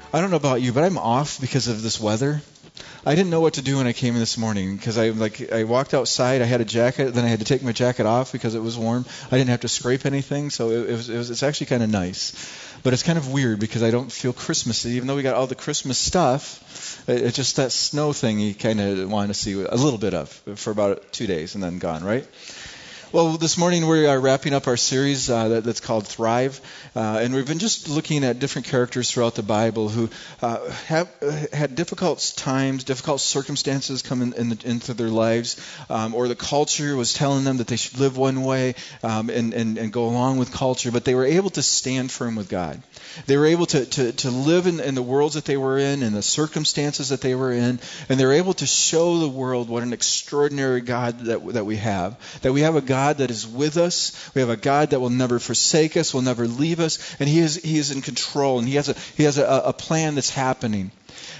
I don't know about you, but I'm off because of this weather. I didn't know what to do when I came in this morning because I walked outside. I had a jacket, then I had to take my jacket off because it was warm. I didn't have to scrape anything, so it's actually kind of nice. But it's kind of weird because I don't feel Christmassy, even though we got all the Christmas stuff. It's just that snow thing you kind of want to see a little bit of for about 2 days and then gone, right? Well, this morning we are wrapping up our series that's called Thrive, and we've been just looking at different characters throughout the Bible who have had difficult times, difficult circumstances come into their lives, or the culture was telling them that they should live one way and go along with culture, but they were able to stand firm with God. They were able to live in the worlds that they were in the circumstances that they were in, and they were able to show the world what an extraordinary God that we have a God that is with us. We have a God that will never forsake us, will never leave us, and He is in control, and He has a plan that's happening.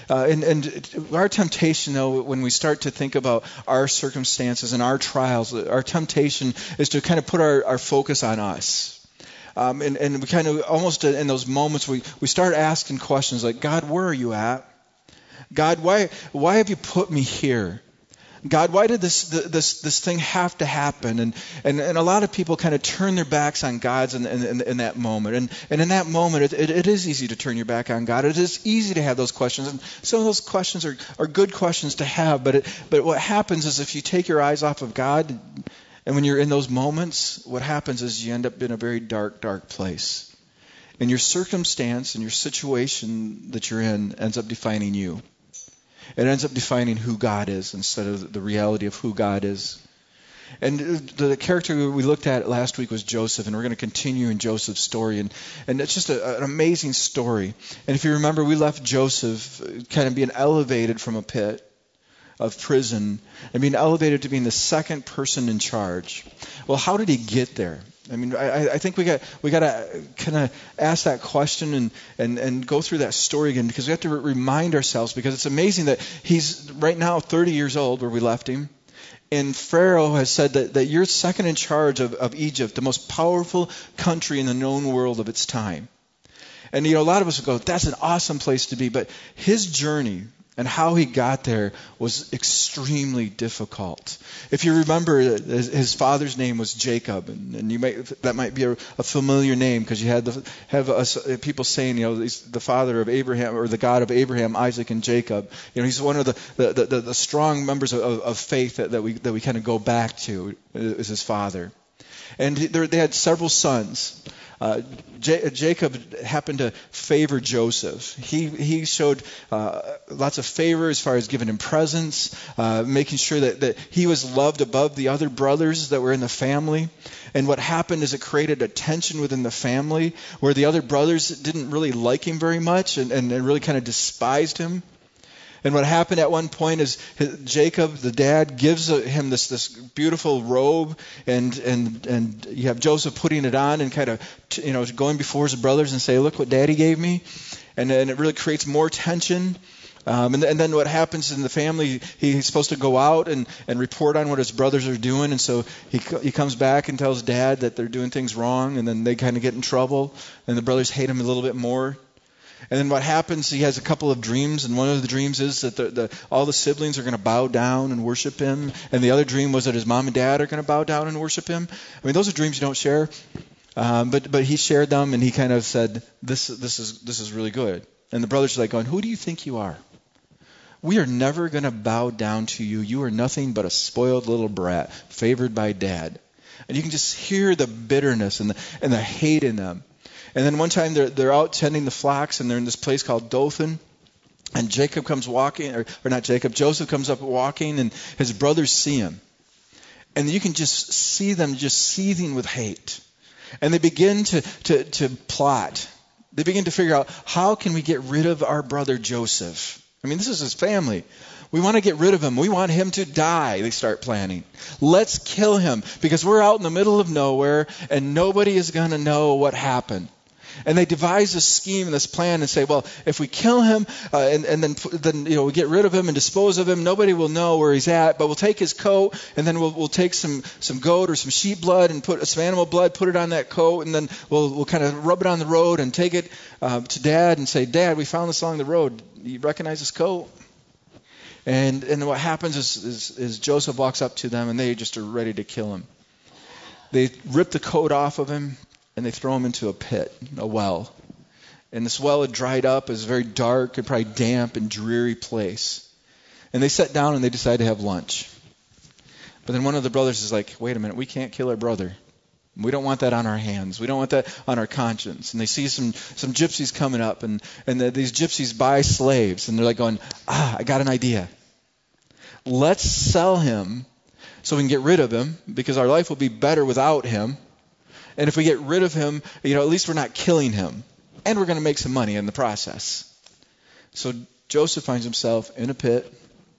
And our temptation, though, when we start to think about our circumstances and our trials, our temptation is to kind of put our focus on us. And we kind of almost in those moments we start asking questions like, God, where are you at? God, why have you put me here? God, why did this thing have to happen? And a lot of people kind of turn their backs on God in that moment. And in that moment, it is easy to turn your back on God. It is easy to have those questions. And some of those questions are good questions to have. But what happens is if you take your eyes off of God, and when you're in those moments, what happens is you end up in a very dark, dark place. And your circumstance and your situation that you're in ends up defining you. It ends up defining who God is instead of the reality of who God is. And the character we looked at last week was Joseph, and we're going to continue in Joseph's story. And it's just an amazing story. And if you remember, we left Joseph kind of being elevated from a pit of prison and being elevated to being the second person in charge. Well, how did he get there? I mean, I think we got to kind of ask that question and go through that story again, because we have to remind ourselves, because it's amazing that he's right now 30 years old where we left him. And Pharaoh has said that you're second in charge of Egypt, the most powerful country in the known world of its time. And, a lot of us would go, that's an awesome place to be. But his journey and how he got there was extremely difficult. If you remember, his father's name was Jacob, and that might be a familiar name, because you have people saying, he's the father of Abraham, or the God of Abraham, Isaac, and Jacob. He's one of the strong members of faith that we kind of go back to, is his father. And they had several sons. Jacob happened to favor Joseph. He showed lots of favor as far as giving him presents, making sure that he was loved above the other brothers that were in the family. And what happened is it created a tension within the family where the other brothers didn't really like him very much and really kind of despised him. And what happened at one point is Jacob, the dad, gives him this beautiful robe, and you have Joseph putting it on and kind of going before his brothers and say, "Look what Daddy gave me," and it really creates more tension. And then what happens in the family? He's supposed to go out and report on what his brothers are doing, and so he comes back and tells Dad that they're doing things wrong, and then they kind of get in trouble, and the brothers hate him a little bit more. And then what happens, he has a couple of dreams, and one of the dreams is that all the siblings are going to bow down and worship him, and the other dream was that his mom and dad are going to bow down and worship him. I mean, those are dreams you don't share, but he shared them, and he kind of said, this is really good. And the brothers are like going, "Who do you think you are? We are never going to bow down to you. You are nothing but a spoiled little brat, favored by Dad." And you can just hear the bitterness and the hate in them. And then one time they're out tending the flocks, and they're in this place called Dothan. And Jacob comes walking, or not Jacob, Joseph comes up walking, and his brothers see him. And you can just see them just seething with hate. And they begin to plot. They begin to figure out, how can we get rid of our brother Joseph? I mean, this is his family. We want to get rid of him. We want him to die, they start planning. Let's kill him, because we're out in the middle of nowhere, and nobody is going to know what happened. And they devise this scheme and this plan and say, well, if we kill him and then we get rid of him and dispose of him, nobody will know where he's at. But we'll take his coat and then we'll take some goat or some sheep blood and put some animal blood, put it on that coat, and then we'll kind of rub it on the road and take it to Dad and say, Dad, we found this along the road. You recognize this coat? And what happens is Joseph walks up to them and they just are ready to kill him. They rip the coat off of him. And they throw him into a pit, a well. And this well had dried up. It was a very dark and probably damp and dreary place. And they sat down and they decided to have lunch. But then one of the brothers is like, wait a minute, we can't kill our brother. We don't want that on our hands. We don't want that on our conscience. And they see some gypsies coming up. And these gypsies buy slaves. And they're like going, I got an idea. Let's sell him so we can get rid of him because our life will be better without him. And if we get rid of him, at least we're not killing him. And we're going to make some money in the process. So Joseph finds himself in a pit,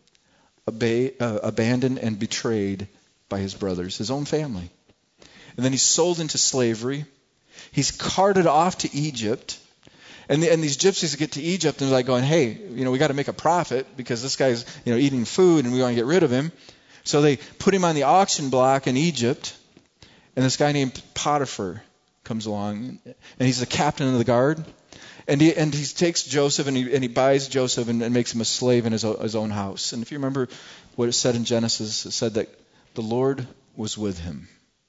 abandoned and betrayed by his brothers, his own family. And then he's sold into slavery. He's carted off to Egypt. And these gypsies get to Egypt and they're like going, hey, we got to make a profit because this guy's, eating food and we want to get rid of him. So they put him on the auction block in Egypt. And this guy named Potiphar comes along, and he's the captain of the guard. And he takes Joseph, and he buys Joseph and makes him a slave in his own house. And if you remember what it said in Genesis, it said that the Lord was with him.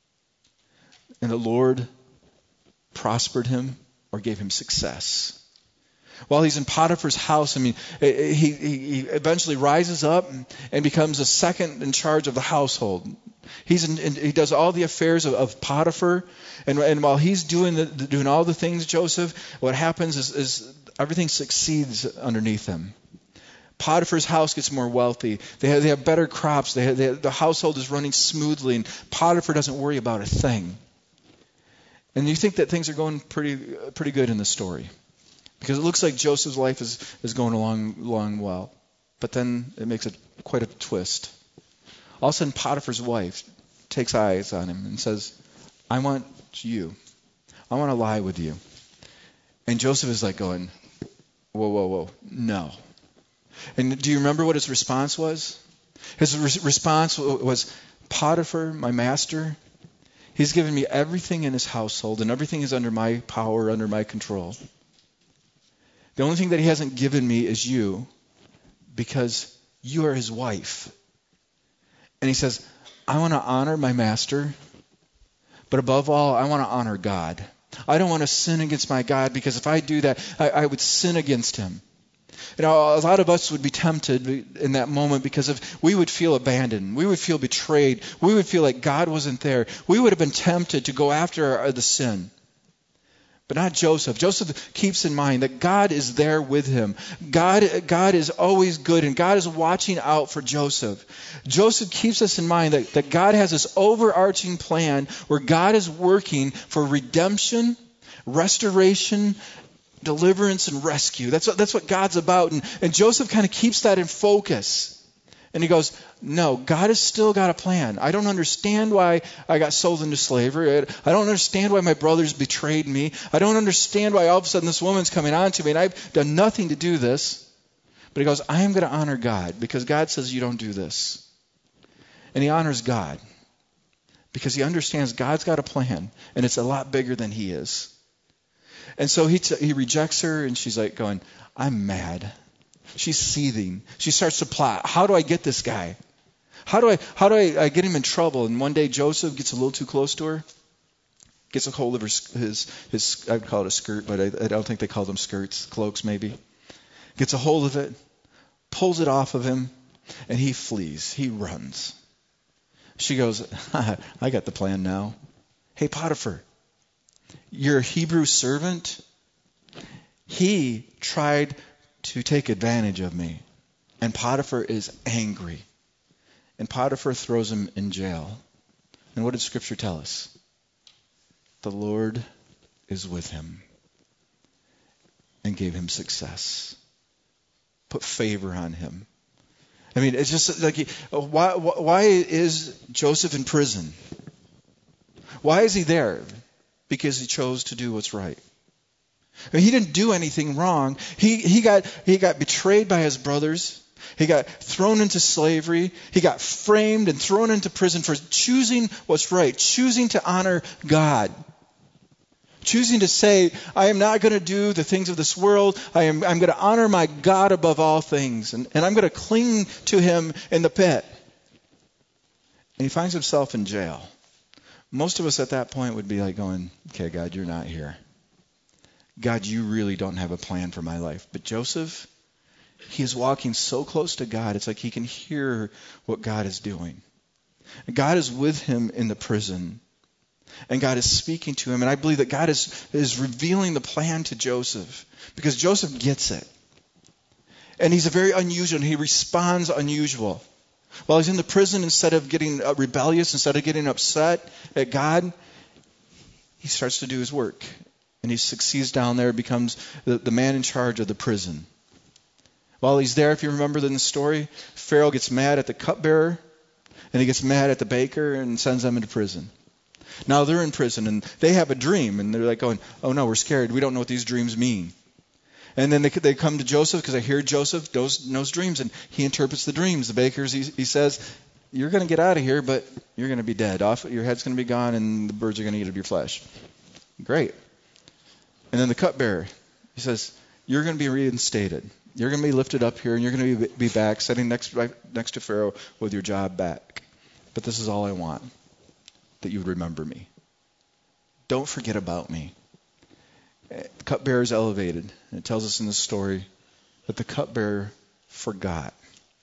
And the Lord prospered him or gave him success. While he's in Potiphar's house, he eventually rises up and becomes a second in charge of the household. He does all the affairs of Potiphar, and while he's doing all the things, Joseph, what happens is everything succeeds underneath him. Potiphar's house gets more wealthy. They have better crops. The household is running smoothly, and Potiphar doesn't worry about a thing. And you think that things are going pretty good in the story. Because it looks like Joseph's life is going along well. But then it makes it quite a twist. All of a sudden, Potiphar's wife takes eyes on him and says, I want you. I want to lie with you. And Joseph is like going, whoa, no. And do you remember what his response was? His response was, Potiphar, my master, he's given me everything in his household, and everything is under my power, under my control. The only thing that he hasn't given me is you, because you are his wife. And he says, I want to honor my master, but above all, I want to honor God. I don't want to sin against my God, because if I do that, I would sin against him. A lot of us would be tempted in that moment because we would feel abandoned. We would feel betrayed. We would feel like God wasn't there. We would have been tempted to go after the sin. But not Joseph. Joseph keeps in mind that God is there with him. God is always good, and God is watching out for Joseph. Joseph keeps us in mind that God has this overarching plan where God is working for redemption, restoration, deliverance, and rescue. That's what God's about. And Joseph kind of keeps that in focus. And he goes, no, God has still got a plan. I don't understand why I got sold into slavery. I don't understand why my brothers betrayed me. I don't understand why all of a sudden this woman's coming on to me and I've done nothing to do this. But he goes, I am going to honor God because God says you don't do this. And he honors God because he understands God's got a plan and it's a lot bigger than he is. And so he rejects her and she's like going, I'm mad. She's seething. She starts to plot. How do I get this guy? How do I get him in trouble? And one day Joseph gets a little too close to her, gets a hold of his I'd call it a skirt, but I don't think they call them skirts, cloaks maybe. Gets a hold of it, pulls it off of him, and he flees. He runs. She goes, I got the plan now. Hey, Potiphar, your Hebrew servant, he tried to take advantage of me. And Potiphar is angry. And Potiphar throws him in jail. And what did Scripture tell us? The Lord is with him and gave him success. Put favor on him. I mean, it's just like, why is Joseph in prison? Why is he there? Because he chose to do what's right. I mean, he didn't do anything wrong. He got betrayed by his brothers. He got thrown into slavery. He got framed and thrown into prison for choosing what's right, choosing to honor God. Choosing to say, I am not going to do the things of this world. I'm going to honor my God above all things. And I'm going to cling to him in the pit. And he finds himself in jail. Most of us at that point would be like going, okay, God, you're not here. God, you really don't have a plan for my life. But Joseph, he is walking so close to God, it's like he can hear what God is doing. And God is with him in the prison. And God is speaking to him. And I believe that God is revealing the plan to Joseph. Because Joseph gets it. And he's a very unusual, and he responds unusual. While he's in the prison, instead of getting rebellious, instead of getting upset at God, he starts to do his work. And he succeeds down there, becomes the man in charge of the prison. While he's there, if you remember in the story, Pharaoh gets mad at the cupbearer, and he gets mad at the baker and sends them into prison. Now they're in prison, and they have a dream, and they're like going, oh no, we're scared. We don't know what these dreams mean. And then they come to Joseph, because I hear Joseph knows dreams, and he interprets the dreams. The bakers, he says, you're going to get out of here, but you're going to be dead. Your head's going to be gone, and the birds are going to eat of your flesh. Great. And then the cupbearer, he says, you're going to be reinstated. You're going to be lifted up here, and you're going to be back, sitting next to Pharaoh with your job back. But this is all I want, that you would remember me. Don't forget about me. The cupbearer is elevated. And it tells us in the story that the cupbearer forgot.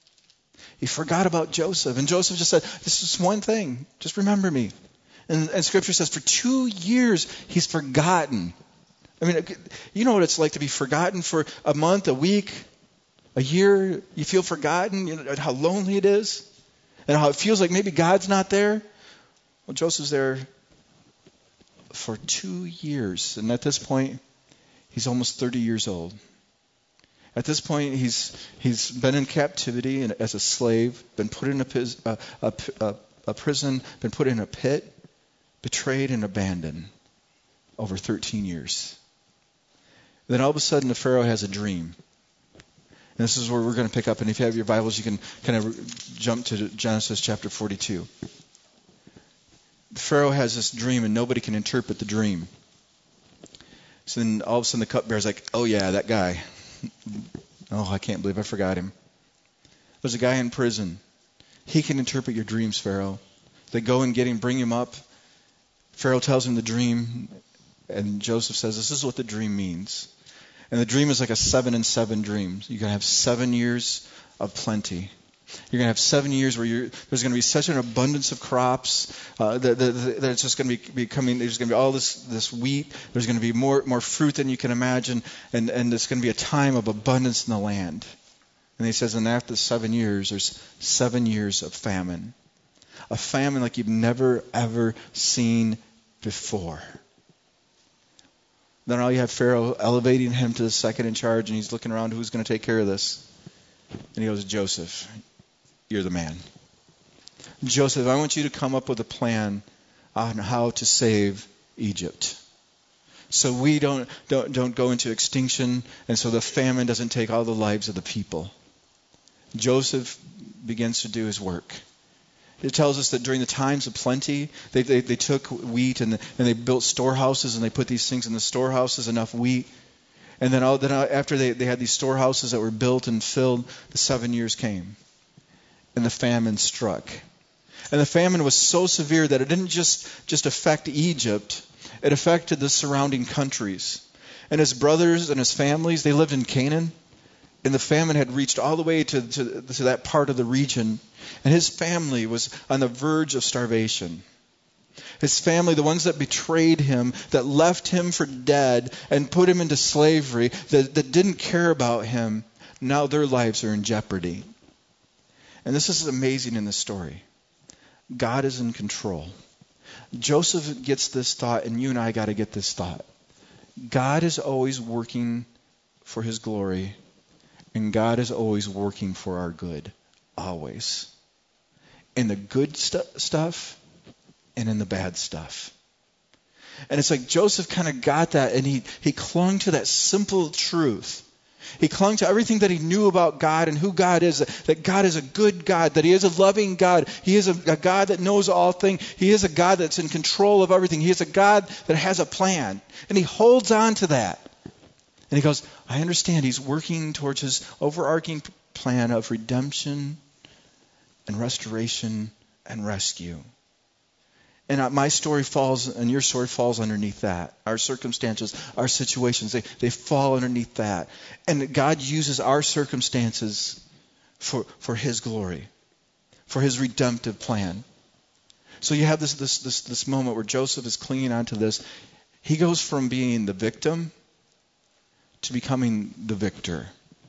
He forgot about Joseph. And Joseph just said, this is one thing. Just remember me. And Scripture says for 2 years he's forgotten. I mean, you know what it's like to be forgotten for a month, a week, a year. You feel forgotten. You know how lonely it is. And how it feels like maybe God's not there. Well, Joseph's there for 2 years. And at this point, he's almost 30 years old. At this point, he's been in captivity and as a slave, been put in a prison, been put in a pit, betrayed and abandoned over 13 years. Then all of a sudden, the Pharaoh has a dream. And this is where we're going to pick up. And if you have your Bibles, you can kind of jump to Genesis chapter 42. The Pharaoh has this dream, and nobody can interpret the dream. So then all of a sudden the cupbearer's like, oh yeah, that guy. Oh, I can't believe I forgot him. There's a guy in prison. He can interpret your dreams, Pharaoh. They go and get him, bring him up. Pharaoh tells him the dream, and Joseph says, this is what the dream means. And the dream is like a 7 and 7 dream. You're going to have 7 years of plenty. You're going to have 7 years where there's going to be such an abundance of crops that it's just going to be coming. There's going to be all this wheat. There's going to be more fruit than you can imagine. And it's going to be a time of abundance in the land. And he says, and after the 7 years, there's 7 years of famine. A famine like you've never, ever seen before. Then all you have Pharaoh elevating him to the second in charge, and he's looking around, who's going to take care of this? And he goes, Joseph, you're the man. Joseph, I want you to come up with a plan on how to save Egypt. So we don't go into extinction, and so the famine doesn't take all the lives of the people. Joseph begins to do his work. It tells us that during the times of plenty, they took wheat and they built storehouses, and they put these things in the storehouses, enough wheat. And then after they had these storehouses that were built and filled, the 7 years came. And the famine struck. And the famine was so severe that it didn't just affect Egypt. It affected the surrounding countries. And his brothers and his families, they lived in Canaan. And the famine had reached all the way to that part of the region. And his family was on the verge of starvation. His family, the ones that betrayed him, that left him for dead and put him into slavery, that didn't care about him, now their lives are in jeopardy. And this is amazing in this story. God is in control. Joseph gets this thought, and you and I got to get this thought. God is always working for his glory, and God is always working for our good. Always. In the good stuff and in the bad stuff. And it's like Joseph kind of got that, and he clung to that simple truth. He clung to everything that he knew about God and who God is, that God is a good God, that he is a loving God. He is a God that knows all things. He is a God that's in control of everything. He is a God that has a plan. And he holds on to that. And he goes, I understand he's working towards his overarching plan of redemption and restoration and rescue. And my story falls, and your story falls underneath that. Our circumstances, our situations, they fall underneath that. And God uses our circumstances for his glory, for his redemptive plan. So you have this moment where Joseph is clinging onto this. He goes from being the victim to becoming the victor.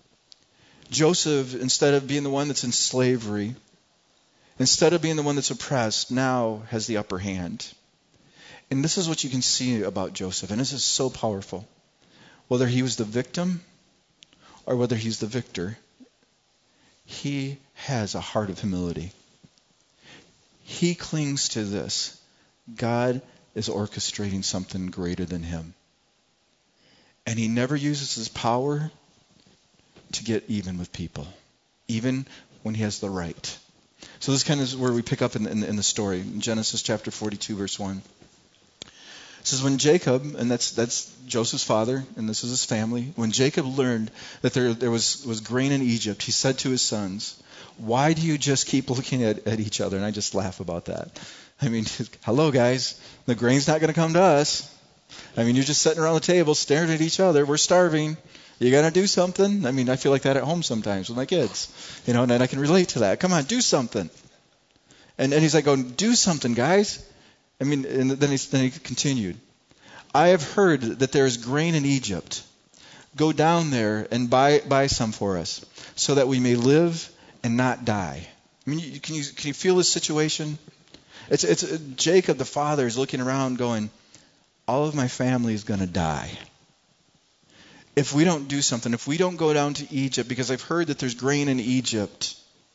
Joseph, instead of being the one that's in slavery, instead of being the one that's oppressed, now has the upper hand. And this is what you can see about Joseph, and this is so powerful. Whether he was the victim or whether he's the victor, he has a heart of humility. He clings to this. God is orchestrating something greater than him. And he never uses his power to get even with people, even when he has the right. So this kind of is where we pick up in the story. In Genesis chapter 42, verse 1. It says, when Jacob, and that's Joseph's father, and this is his family, when Jacob learned that there was grain in Egypt, he said to his sons, why do you just keep looking at each other? And I just laugh about that. I mean, hello guys, the grain's not going to come to us. I mean, you're just sitting around the table staring at each other. We're starving. You got to do something. I mean, I feel like that at home sometimes with my kids. And I can relate to that. Come on, do something. And he's like, going, do something, guys. I mean, and then he continued. I have heard that there is grain in Egypt. Go down there and buy some for us, so that we may live and not die. I mean, can you feel this situation? It's Jacob, the father, is looking around going, all of my family is going to die. If we don't do something, if we don't go down to Egypt, because I've heard that there's grain in Egypt,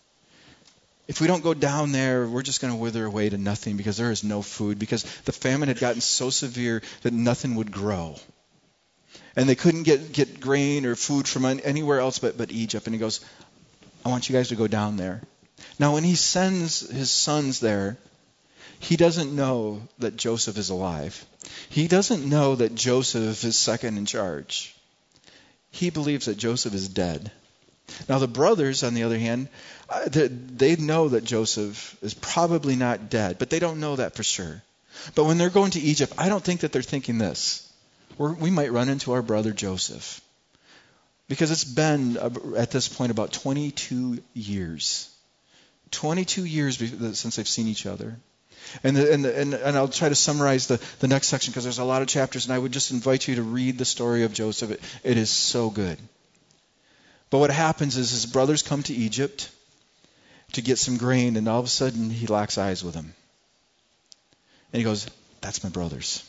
if we don't go down there, we're just going to wither away to nothing because there is no food, because the famine had gotten so severe that nothing would grow. And they couldn't get grain or food from anywhere else but Egypt. And he goes, I want you guys to go down there. Now, when he sends his sons there, he doesn't know that Joseph is alive. He doesn't know that Joseph is second in charge. He believes that Joseph is dead. Now the brothers, on the other hand, they know that Joseph is probably not dead, but they don't know that for sure. But when they're going to Egypt, I don't think that they're thinking this. We might run into our brother Joseph. Because it's been, at this point, about 22 years. 22 years since they've seen each other. And I'll try to summarize the next section because there's a lot of chapters, and I would just invite you to read the story of Joseph. It is so good. But what happens is his brothers come to Egypt to get some grain, and all of a sudden he locks eyes with them. And he goes, that's my brothers.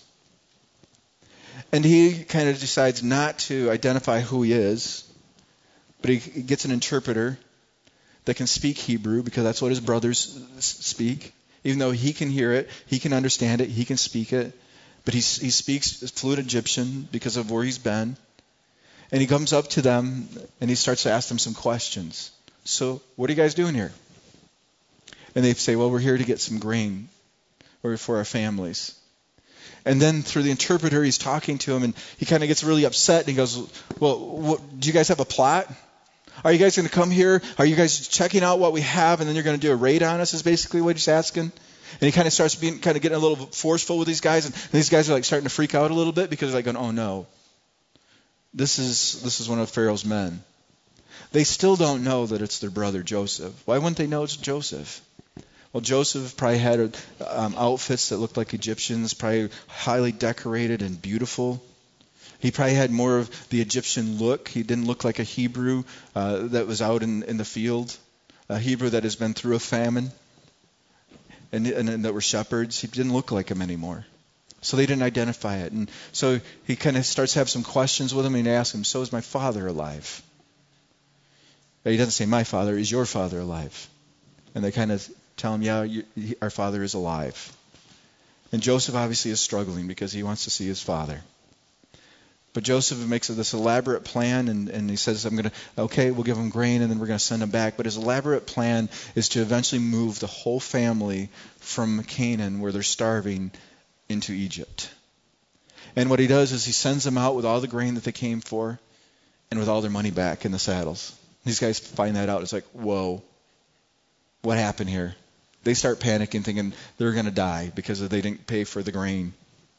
And he kind of decides not to identify who he is, but he gets an interpreter that can speak Hebrew because that's what his brothers speak. Even though he can hear it, he can understand it, he can speak it. But he speaks fluent Egyptian because of where he's been. And he comes up to them and he starts to ask them some questions. So, what are you guys doing here? And they say, well, we're here to get some grain for our families. And then through the interpreter, he's talking to him, and he kind of gets really upset. And he goes, well, do you guys have a plot? Are you guys going to come here? Are you guys checking out what we have, and then you're going to do a raid on us, is basically what he's asking. And he kind of starts getting a little forceful with these guys, and these guys are like starting to freak out a little bit because they're like going, oh no, this is one of Pharaoh's men. They still don't know that it's their brother Joseph. Why wouldn't they know it's Joseph? Well, Joseph probably had outfits that looked like Egyptians, probably highly decorated and beautiful. He probably had more of the Egyptian look. He didn't look like a Hebrew that was out in the field, a Hebrew that has been through a famine, and that were shepherds. He didn't look like him anymore. So they didn't identify it. And so he kind of starts to have some questions with him, and he asks him, so is my father alive? But he doesn't say, my father, is your father alive? And they kind of tell him, yeah, our father is alive. And Joseph obviously is struggling because he wants to see his father. But Joseph makes this elaborate plan, and he says, we'll give him grain, and then we're going to send him back. But his elaborate plan is to eventually move the whole family from Canaan, where they're starving, into Egypt. And what he does is he sends them out with all the grain that they came for, and with all their money back in the saddles. These guys find that out. It's like, whoa, what happened here? They start panicking, thinking they're going to die because they didn't pay for the grain.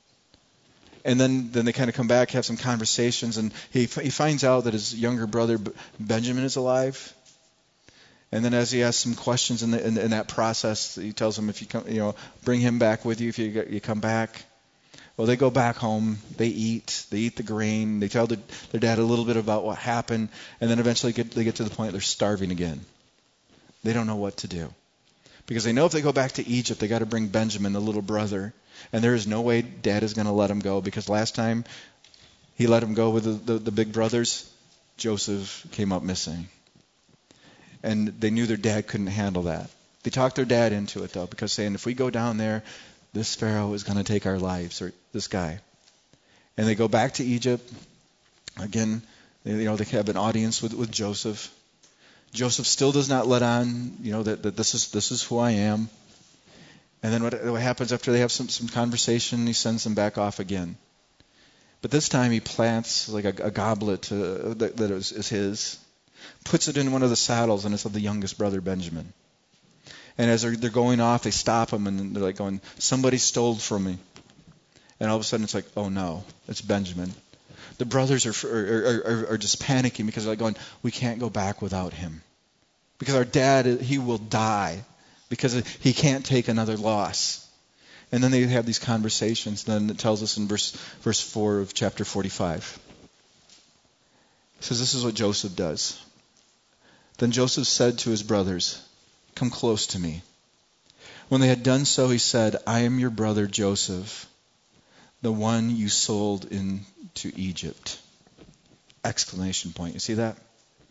And then they kind of come back, have some conversations, and he finds out that his younger brother Benjamin is alive. And then as he asks some questions in that process, he tells him, if you come, bring him back with you if you come back. Well, they go back home. They eat the grain. They tell their dad a little bit about what happened, and then eventually they get to the point they're starving again. They don't know what to do because they know if they go back to Egypt, they got to bring Benjamin, the little brother. And there is no way Dad is going to let him go, because last time he let him go with the big brothers, Joseph came up missing. And they knew their dad couldn't handle that. They talked their dad into it, though, because saying, if we go down there, this Pharaoh is going to take our lives, or this guy. And they go back to Egypt. Again, they have an audience with Joseph. Joseph still does not let on, that this is who I am. And then what happens after they have some conversation, he sends them back off again. But this time he plants like a goblet that is his, puts it in one of the saddles, and it's of the youngest brother, Benjamin. And as they're going off, they stop him, and they're like going, somebody stole from me. And all of a sudden it's like, oh no, it's Benjamin. The brothers are just panicking because they're like going, we can't go back without him. Because our dad, he will die. Because he can't take another loss. And then they have these conversations. Then it tells us in verse 4 of chapter 45. It says, this is what Joseph does. Then Joseph said to his brothers, come close to me. When they had done so, he said, I am your brother Joseph, the one you sold into Egypt. Exclamation point. You see that?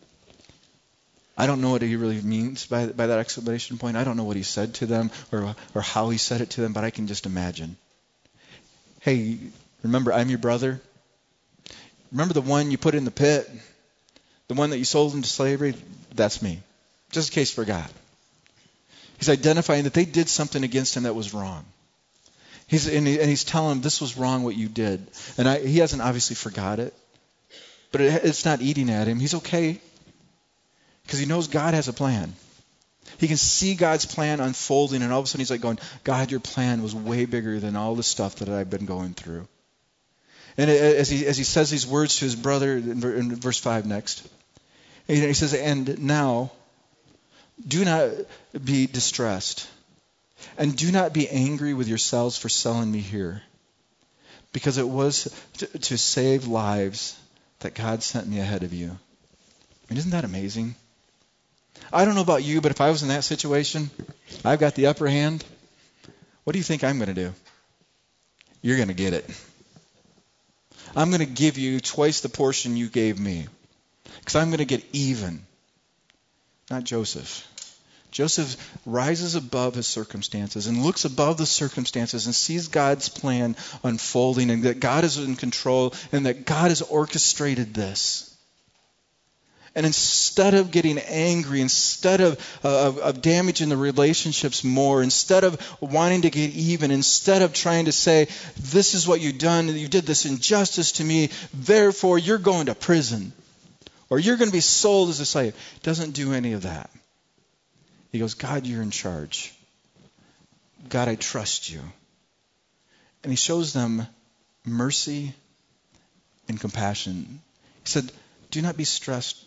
I don't know what he really means by that exclamation point. I don't know what he said to them or how he said it to them, but I can just imagine. Hey, remember, I'm your brother. Remember the one you put in the pit? The one that you sold into slavery? That's me. Just in case you forgot. He's identifying that they did something against him that was wrong. He's telling them this was wrong what you did. And he hasn't obviously forgot it. But it's not eating at him. He's okay. Because he knows God has a plan. He can see God's plan unfolding, and all of a sudden he's like going, God, your plan was way bigger than all the stuff that I've been going through. And as he says these words to his brother in verse 5 next, he says, and now do not be distressed, and do not be angry with yourselves for selling me here, because it was to save lives that God sent me ahead of you. I mean, isn't that amazing? I don't know about you, but if I was in that situation, I've got the upper hand. What do you think I'm going to do? You're going to get it. I'm going to give you twice the portion you gave me. Because I'm going to get even. Not Joseph. Joseph rises above his circumstances and looks above the circumstances and sees God's plan unfolding, and that God is in control, and that God has orchestrated this. And instead of getting angry, instead of damaging the relationships more, instead of wanting to get even, instead of trying to say, this is what you've done, you did this injustice to me, therefore you're going to prison, or you're going to be sold as a slave, doesn't do any of that. He goes, God, you're in charge. God, I trust you. And he shows them mercy and compassion. He said, do not be distressed.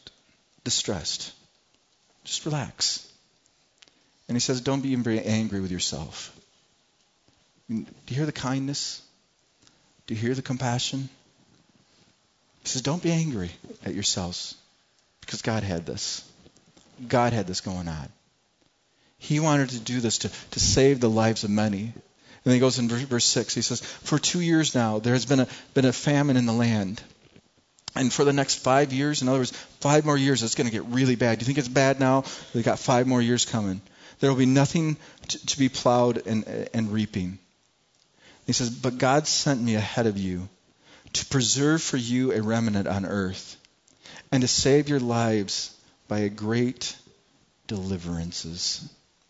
Just relax. And he says, don't be very angry with yourself. I mean, do you hear the kindness? Do you hear the compassion? He says, don't be angry at yourselves, because God had this. God had this going on. He wanted to do this to save the lives of many. And then he goes in verse 6. He says, for 2 years now, there has been a famine in the land. And for the next 5 years, in other words, 5 more years, it's going to get really bad. Do you think it's bad now? They've got 5 more years coming. There will be nothing to be plowed and reaping. He says, but God sent me ahead of you to preserve for you a remnant on earth and to save your lives by a great deliverance.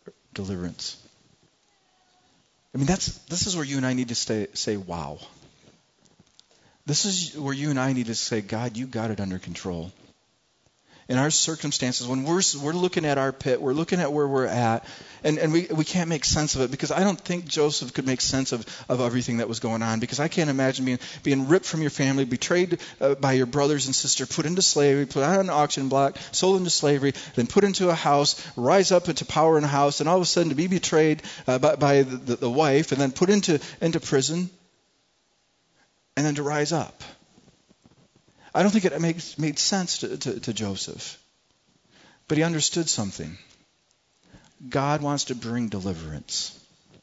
I mean, this is where you and I need to say, wow. This is where you and I need to say, God, you got it under control. In our circumstances, when we're looking at our pit, we're looking at where we're at, and we can't make sense of it, because I don't think Joseph could make sense of everything that was going on, because I can't imagine being ripped from your family, betrayed by your brothers and sister, put into slavery, put on an auction block, sold into slavery, then put into a house, rise up into power in a house, and all of a sudden to be betrayed by the wife, and then put into prison, and then to rise up. I don't think it made sense to Joseph. But he understood something. God wants to bring deliverance.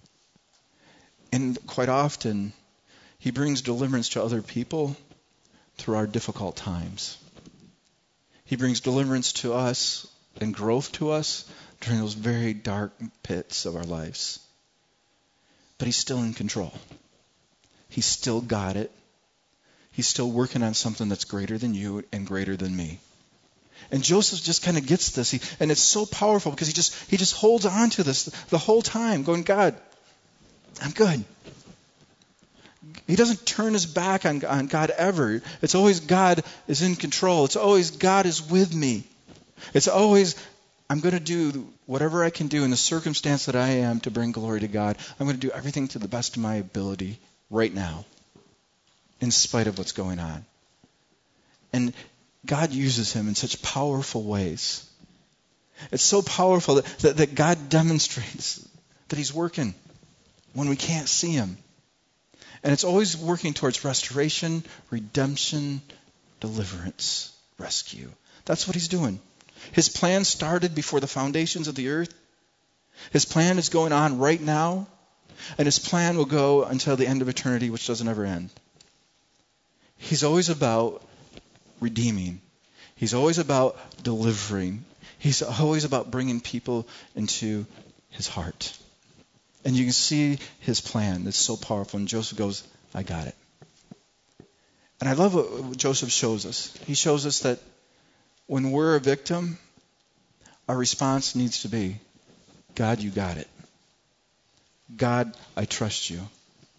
And quite often, he brings deliverance to other people through our difficult times. He brings deliverance to us and growth to us during those very dark pits of our lives. But he's still in control. He's still got it. He's still working on something that's greater than you and greater than me. And Joseph just kind of gets this. And it's so powerful because he just holds on to this the whole time, going, God, I'm good. He doesn't turn his back on God ever. It's always God is in control. It's always God is with me. It's always, I'm going to do whatever I can do in the circumstance that I am to bring glory to God. I'm going to do everything to the best of my ability right now, in spite of what's going on. And God uses him in such powerful ways. It's so powerful that God demonstrates that he's working when we can't see him. And it's always working towards restoration, redemption, deliverance, rescue. That's what he's doing. His plan started before the foundations of the earth. His plan is going on right now. And his plan will go until the end of eternity, which doesn't ever end. He's always about redeeming. He's always about delivering. He's always about bringing people into his heart. And you can see his plan. It's so powerful. And Joseph goes, I got it. And I love what Joseph shows us. He shows us that when we're a victim, our response needs to be, God, you got it. God, I trust you.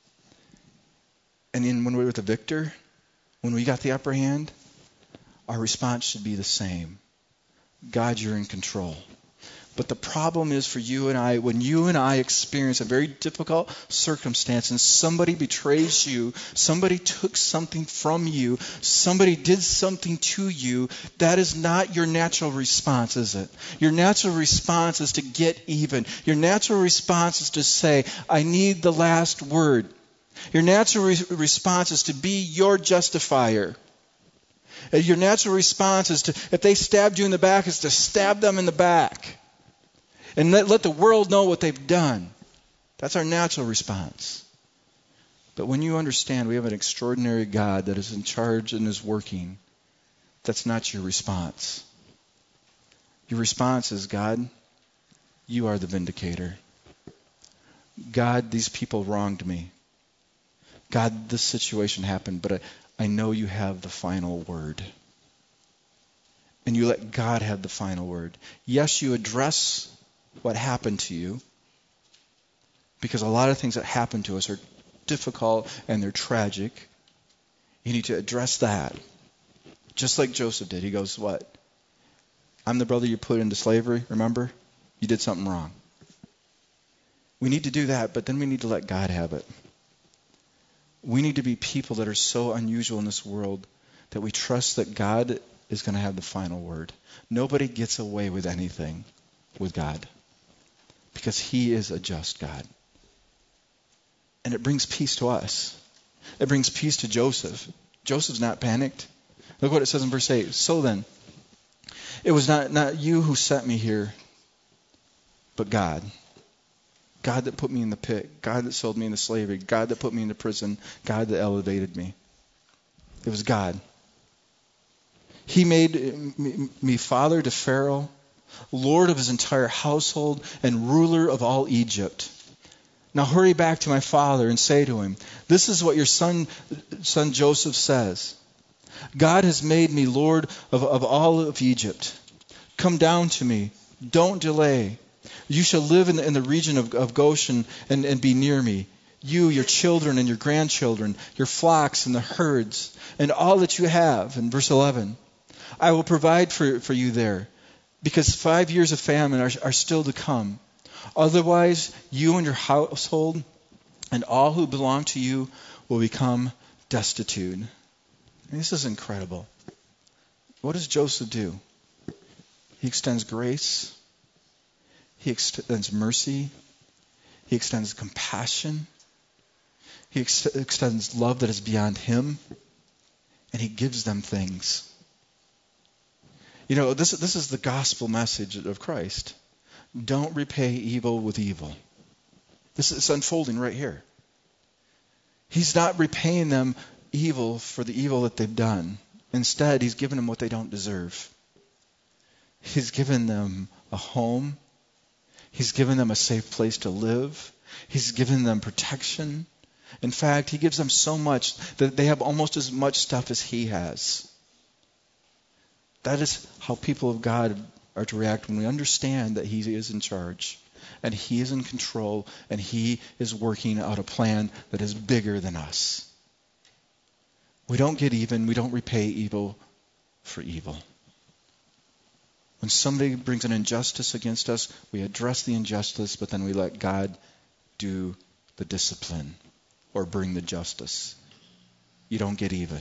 And then when we're the victor, when we got the upper hand, our response should be the same. God, you're in control. But the problem is for you and I, when you and I experience a very difficult circumstance and somebody betrays you, somebody took something from you, somebody did something to you, that is not your natural response, is it? Your natural response is to get even. Your natural response is to say, I need the last word. Your natural response is to be your justifier. Your natural response is to, if they stabbed you in the back, is to stab them in the back. And let the world know what they've done. That's our natural response. But when you understand we have an extraordinary God that is in charge and is working, that's not your response. Your response is, God, you are the vindicator. God, these people wronged me. God, this situation happened, but I know you have the final word. And you let God have the final word. Yes, you address what happened to you, because a lot of things that happen to us are difficult and they're tragic. You need to address that. Just like Joseph did. He goes, what? I'm the brother you put into slavery, remember? You did something wrong. We need to do that, but then we need to let God have it. We need to be people that are so unusual in this world that we trust that God is going to have the final word. Nobody gets away with anything with God, because he is a just God. And it brings peace to us. It brings peace to Joseph. Joseph's not panicked. Look what it says in verse 8. So then, it was not you who sent me here, but God. God that put me in the pit. God that sold me into slavery. God that put me into prison. God that elevated me. It was God. He made me father to Pharaoh, Lord of his entire household, and ruler of all Egypt. Now hurry back to my father and say to him, this is what your son Joseph says. God has made me Lord of all of Egypt. Come down to me. Don't delay. You shall live in the region of Goshen and be near me. You, your children and your grandchildren, your flocks and the herds, and all that you have. In verse 11, I will provide for you there, because 5 years of famine are still to come. Otherwise, you and your household and all who belong to you will become destitute. And this is incredible. What does Joseph do? He extends grace. He extends mercy. He extends compassion. He extends love that is beyond him. And he gives them things. You know, this is the gospel message of Christ. Don't repay evil with evil. This is unfolding right here. He's not repaying them evil for the evil that they've done. Instead, he's given them what they don't deserve. He's given them a home. He's given them a safe place to live. He's given them protection. In fact, he gives them so much that they have almost as much stuff as he has. That is how people of God are to react when we understand that he is in charge and he is in control and he is working out a plan that is bigger than us. We don't get even. We don't repay evil for evil. When somebody brings an injustice against us, we address the injustice, but then we let God do the discipline or bring the justice. You don't get even.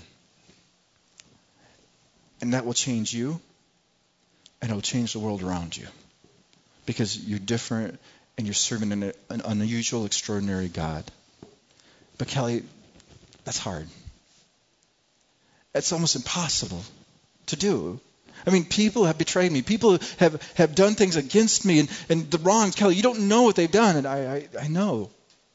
And that will change you, and it will change the world around you. Because you're different, and you're serving an unusual, extraordinary God. But Kelly, that's hard. It's almost impossible to do. I mean, people have betrayed me. People have done things against me, and the wrongs. Kelly, you don't know what they've done, and I know.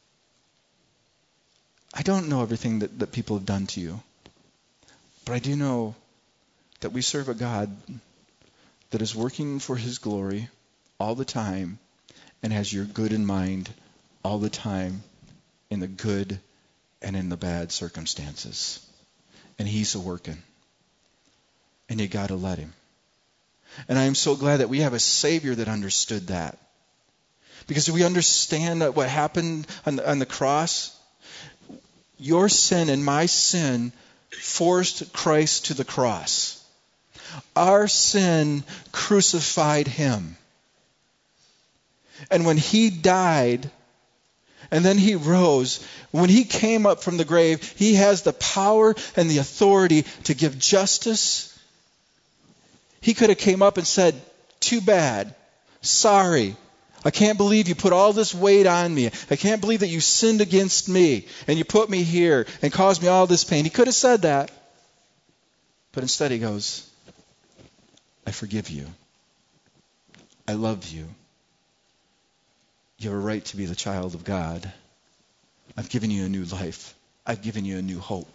I don't know everything that people have done to you. But I do know that we serve a God that is working for his glory all the time and has your good in mind all the time in the good and in the bad circumstances. And he's a-working. And you got to let him. And I am so glad that we have a Savior that understood that. Because we understand that what happened on the cross, your sin and my sin forced Christ to the cross. Our sin crucified him. And when he died, and then he rose, when he came up from the grave, he has the power and the authority to give justice. He could have came up and said, too bad, sorry. I can't believe you put all this weight on me. I can't believe that you sinned against me and you put me here and caused me all this pain. He could have said that. But instead he goes, I forgive you. I love you. You have a right to be the child of God. I've given you a new life. I've given you a new hope.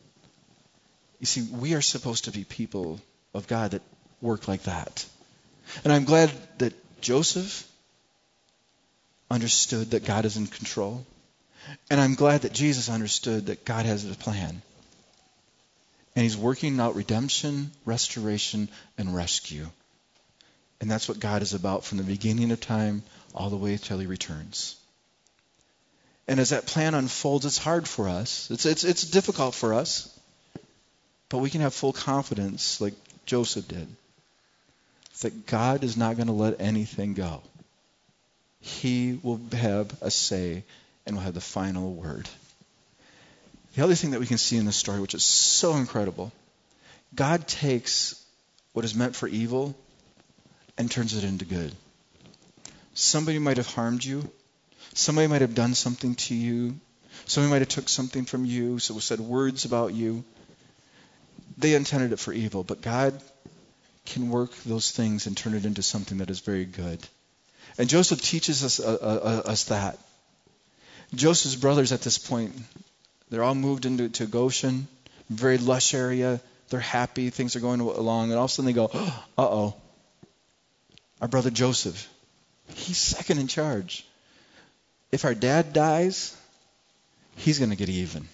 You see, we are supposed to be people of God that work like that. And I'm glad that Joseph understood that God is in control. And I'm glad that Jesus understood that God has a plan. And he's working out redemption, restoration, and rescue. And that's what God is about from the beginning of time all the way till he returns. And as that plan unfolds, it's hard for us. It's difficult for us. But we can have full confidence like Joseph did. That God is not going to let anything go. He will have a say and will have the final word. The other thing that we can see in this story, which is so incredible, God takes what is meant for evil and turns it into good. Somebody might have harmed you. Somebody might have done something to you. Somebody might have took something from you, so said words about you. They intended it for evil, but God can work those things and turn it into something that is very good. And Joseph teaches us that. Joseph's brothers at this point, they're all moved into Goshen, very lush area. They're happy, things are going along, and all of a sudden they go, uh-oh, our brother Joseph, he's second in charge. if our dad dies, he's going to get even.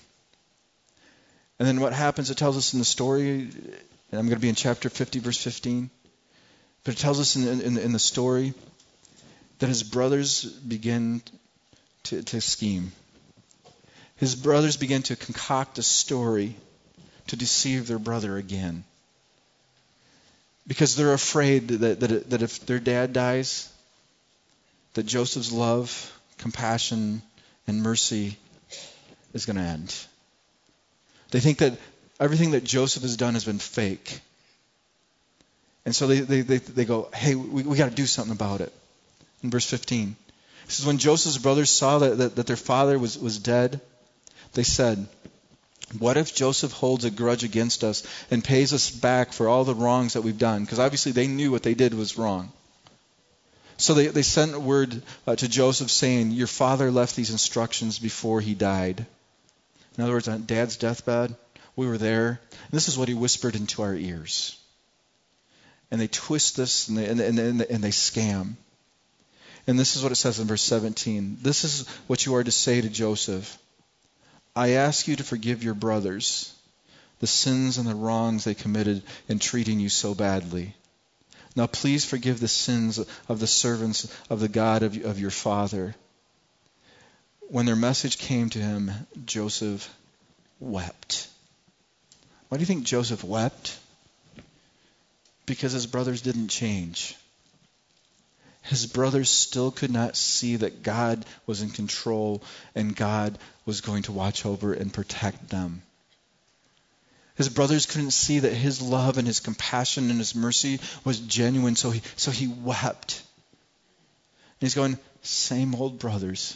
And then what happens, it tells us in the story, and I'm going to be in chapter 50, verse 15, but it tells us in the story that his brothers begin to scheme. His brothers begin to concoct a story to deceive their brother again. Because they're afraid that if their dad dies, that Joseph's love, compassion, and mercy is going to end. They think that everything that Joseph has done has been fake. And so they go, hey, we got to do something about it. In verse 15, it says, when Joseph's brothers saw that their father was dead, they said, what if Joseph holds a grudge against us and pays us back for all the wrongs that we've done? Because obviously they knew what they did was wrong. So they sent word to Joseph saying, your father left these instructions before he died. In other words, on Dad's deathbed, we were there. And this is what he whispered into our ears. And they twist this and they scam. And this is what it says in verse 17. This is what you are to say to Joseph. I ask you to forgive your brothers the sins and the wrongs they committed in treating you so badly. Now please forgive the sins of the servants of the God of your father. When their message came to him, Joseph wept. Why do you think Joseph wept? Because his brothers didn't change. His brothers still could not see that God was in control and God was going to watch over and protect them. His brothers couldn't see that his love and his compassion and his mercy was genuine, so he wept. And he's going, same old brothers,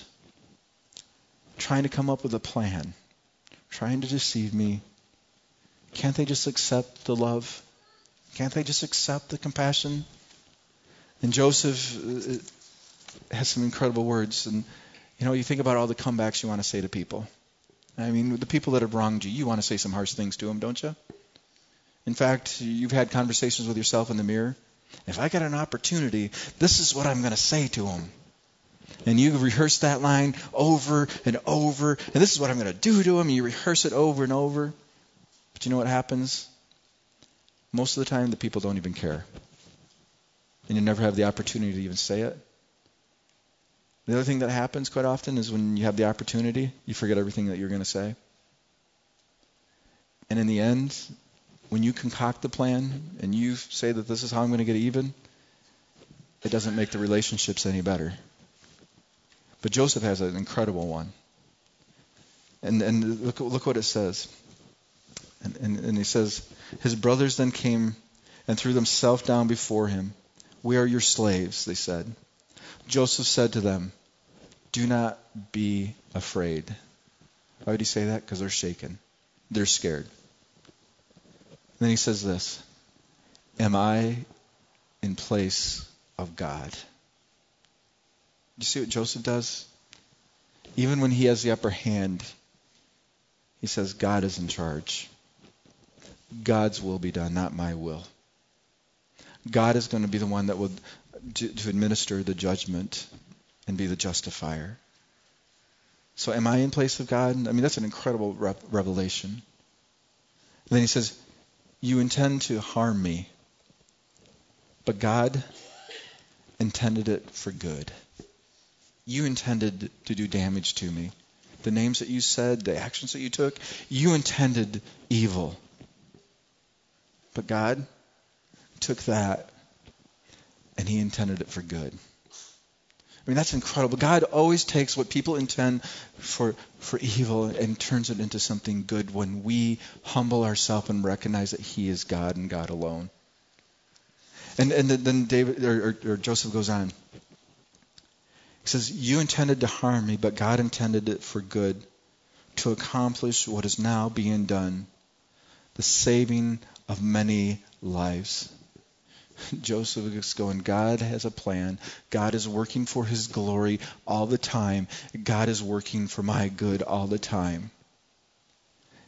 trying to come up with a plan, trying to deceive me. Can't they just accept the love? Can't they just accept the compassion? And Joseph has some incredible words. And, you think about all the comebacks you want to say to people. I mean, the people that have wronged you, you want to say some harsh things to them, don't you? In fact, you've had conversations with yourself in the mirror. If I get an opportunity, this is what I'm going to say to them. And you rehearse that line over and over. And this is what I'm going to do to him. You rehearse it over and over. But you know what happens? Most of the time, the people don't even care. And you never have the opportunity to even say it. The other thing that happens quite often is when you have the opportunity, you forget everything that you're going to say. And in the end, when you concoct the plan and you say that this is how I'm going to get even, it doesn't make the relationships any better. But Joseph has an incredible one. And look what it says. And he says, his brothers then came and threw themselves down before him. We are your slaves, they said. Joseph said to them, do not be afraid. Why would he say that? Because they're shaken. They're scared. And then he says this, am I in place of God? You see what Joseph does? Even when he has the upper hand, he says, God is in charge. God's will be done, not my will. God is going to be the one that will to administer the judgment and be the justifier. So am I in place of God? I mean, that's an incredible revelation. And then he says, you intend to harm me, but God intended it for good. You intended to do damage to me. The names that you said, the actions that you took, you intended evil. But God took that and he intended it for good. I mean, that's incredible. God always takes what people intend for evil and turns it into something good when we humble ourselves and recognize that he is God and God alone. And then David or Joseph goes on. He says, you intended to harm me, but God intended it for good, to accomplish what is now being done, the saving of many lives. Joseph is going, God has a plan. God is working for his glory all the time. God is working for my good all the time.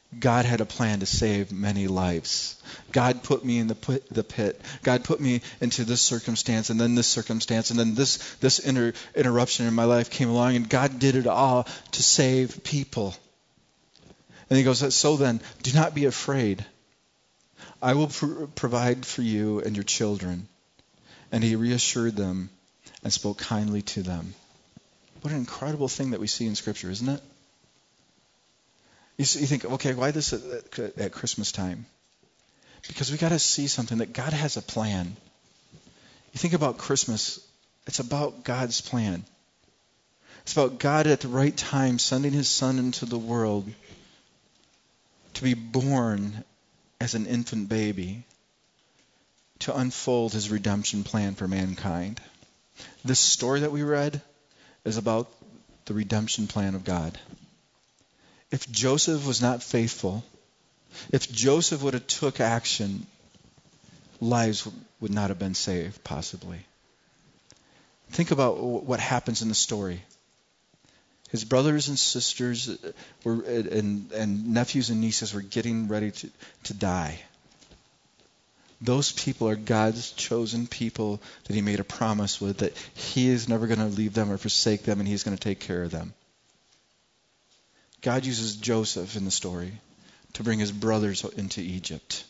God had a plan to save many lives. God put me in the pit. God put me into this circumstance, and then this circumstance, and then this interruption in my life came along, and God did it all to save people. And he goes, so then, do not be afraid. I will provide for you and your children. And he reassured them and spoke kindly to them. What an incredible thing that we see in Scripture, isn't it? You think, okay, why this at Christmas time? Because we got to see something, that God has a plan. You think about Christmas, it's about God's plan. It's about God at the right time sending his Son into the world to be born as an infant baby, to unfold his redemption plan for mankind. This story that we read is about the redemption plan of God. If Joseph was not faithful, if Joseph would have took action, lives would not have been saved, possibly. Think about what happens in the story. His brothers and sisters and nephews and nieces were getting ready to die. Those people are God's chosen people that he made a promise with, that he is never going to leave them or forsake them, and he's going to take care of them. God uses Joseph in the story to bring his brothers into Egypt.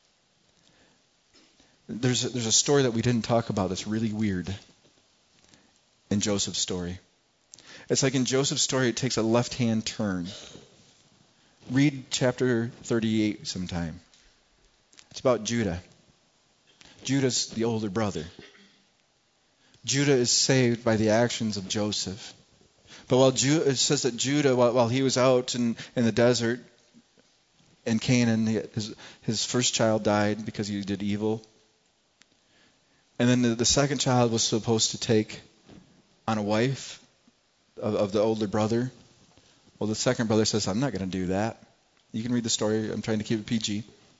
There's a story that we didn't talk about that's really weird in Joseph's story. It's like in Joseph's story, it takes a left-hand turn. Read chapter 38 sometime. It's about Judah. Judah's the older brother. Judah is saved by the actions of Joseph. But it says that Judah, while he was out in the desert in Canaan, his first child died because he did evil. And then the second child was supposed to take on a wife of the older brother. Well, the second brother says, I'm not going to do that. You can read the story. I'm trying to keep it PG.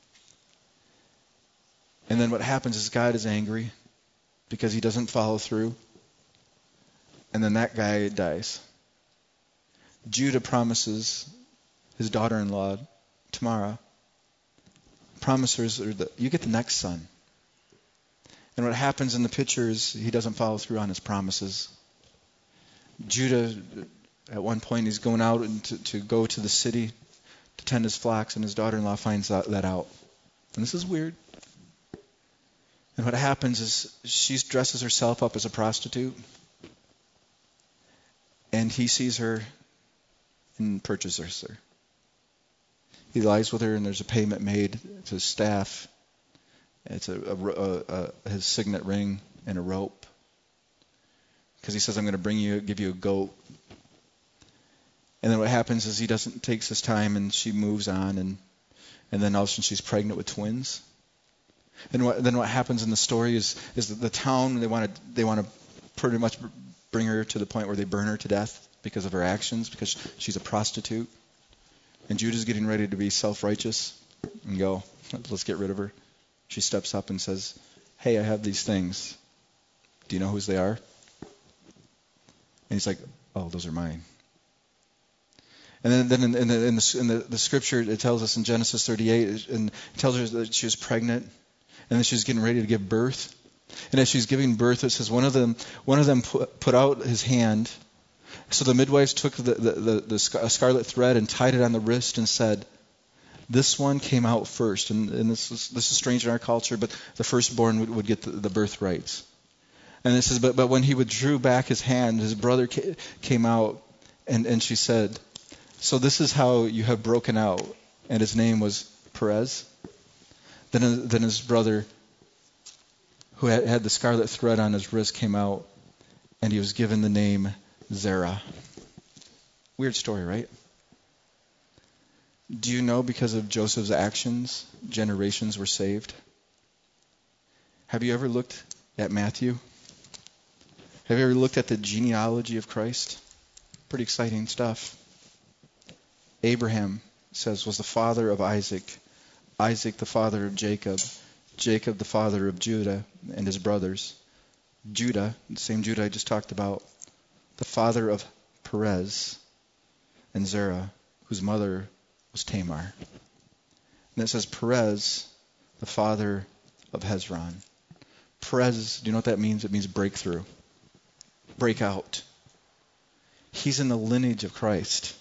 And then what happens is God is angry because he doesn't follow through. And then that guy dies. Judah promises his daughter-in-law, Tamar, promises her that you get the next son. And what happens in the picture is he doesn't follow through on his promises. Judah, at one point, he's going out to go to the city to tend his flocks, and his daughter-in-law finds that out. And this is weird. And what happens is she dresses herself up as a prostitute, and he sees her and purchases her. He lies with her, and there's a payment made to his staff. It's his signet ring and a rope. Because he says, I'm going to give you a goat. And then what happens is he takes his time, and she moves on, and then all of a sudden she's pregnant with twins. And then what happens in the story is that the town, they want to pretty much bring her to the point where they burn her to death because of her actions, because she's a prostitute. And Judah's getting ready to be self-righteous and go, let's get rid of her. She steps up and says, hey, I have these things. Do you know whose they are? And he's like, oh, those are mine. And then in the scripture, it tells us in Genesis 38, and it tells her that she was pregnant, and then she's getting ready to give birth. And as she's giving birth, it says one of them put out his hand. So the midwives took the scarlet thread and tied it on the wrist and said, this one came out first. And this is strange in our culture, but the firstborn would get the birthrights. And it says, but when he withdrew back his hand, his brother came out, and she said, so this is how you have broken out. And his name was Perez. Then his brother, who had the scarlet thread on his wrist, came out, and he was given the name Zerah. Weird story, right? Do you know because of Joseph's actions, generations were saved? Have you ever looked at Matthew? Have you ever looked at the genealogy of Christ? Pretty exciting stuff. Abraham, it says, was the father of Isaac. Isaac the father of Jacob. Jacob the father of Judah and his brothers. Judah, the same Judah I just talked about, the father of Perez and Zerah, whose mother was Tamar. And it says Perez, the father of Hezron. Perez, do you know what that means? It means breakthrough. Break out. He's in the lineage of Christ.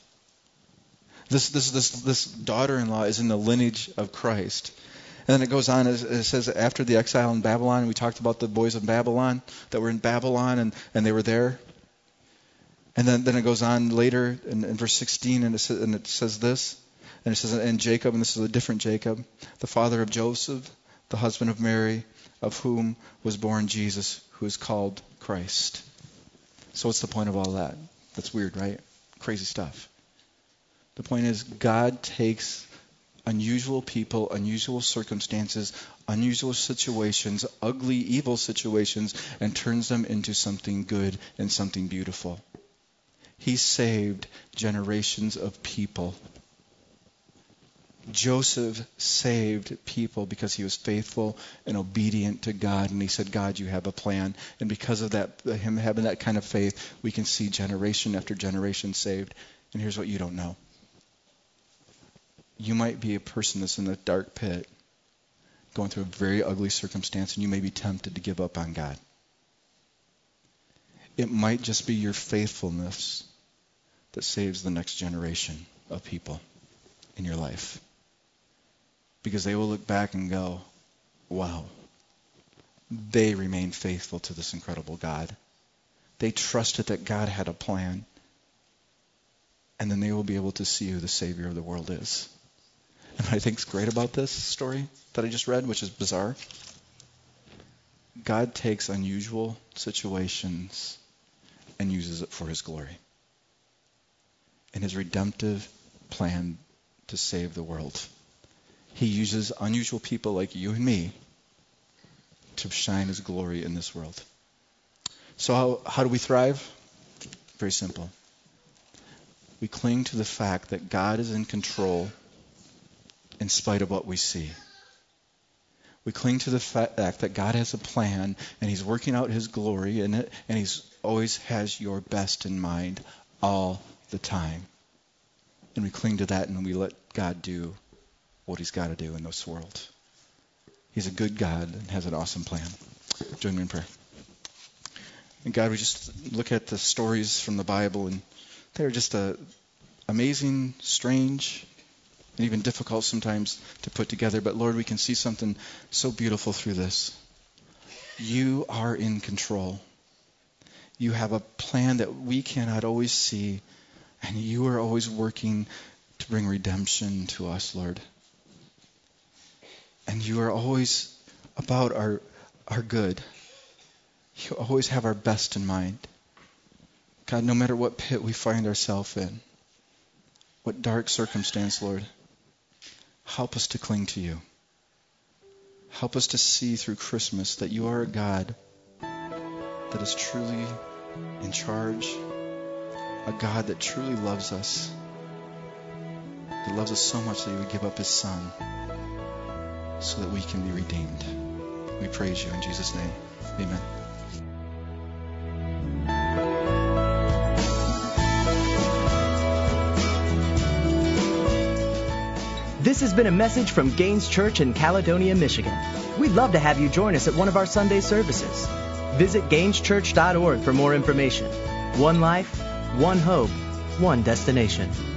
This daughter-in-law is in the lineage of Christ. And then it goes on, it says after the exile in Babylon, we talked about the boys of Babylon that were in Babylon and they were there. And then it goes on later in verse 16 and it says this. And it says, and Jacob, and this is a different Jacob, the father of Joseph, the husband of Mary, of whom was born Jesus, who is called Christ. So what's the point of all that? That's weird, right? Crazy stuff. The point is, God takes unusual people, unusual circumstances, unusual situations, ugly, evil situations, and turns them into something good and something beautiful. He saved generations of people. Joseph saved people because he was faithful and obedient to God, and he said, God, you have a plan. And because of that, him having that kind of faith, we can see generation after generation saved. And here's what you don't know. You might be a person that's in the dark pit, going through a very ugly circumstance, and you may be tempted to give up on God. It might just be your faithfulness that saves the next generation of people in your life. Because they will look back and go, wow, they remained faithful to this incredible God. They trusted that God had a plan. And then they will be able to see who the Savior of the world is. And what I think is great about this story that I just read, which is bizarre, God takes unusual situations and uses it for his glory. In his redemptive plan to save the world. He uses unusual people like you and me to shine his glory in this world. So how do we thrive? Very simple. We cling to the fact that God is in control in spite of what we see. We cling to the fact that God has a plan and he's working out his glory in it, and he's always has your best in mind all the time. And we cling to that and we let God do what he's got to do in this world. He's a good God and has an awesome plan. Join me in prayer. And God, we just look at the stories from the Bible, and they're just amazing, strange, and even difficult sometimes to put together. But Lord, we can see something so beautiful through this. You are in control. You have a plan that we cannot always see, and you are always working to bring redemption to us, Lord. And you are always about our good. You always have our best in mind. God, no matter what pit we find ourselves in, what dark circumstance, Lord, help us to cling to you. Help us to see through Christmas that you are a God that is truly in charge, a God that truly loves us, that loves us so much that he would give up his Son so that we can be redeemed. We praise you in Jesus' name. Amen. This has been a message from Gaines Church in Caledonia, Michigan. We'd love to have you join us at one of our Sunday services. Visit GainesChurch.org for more information. One life, one hope, one destination.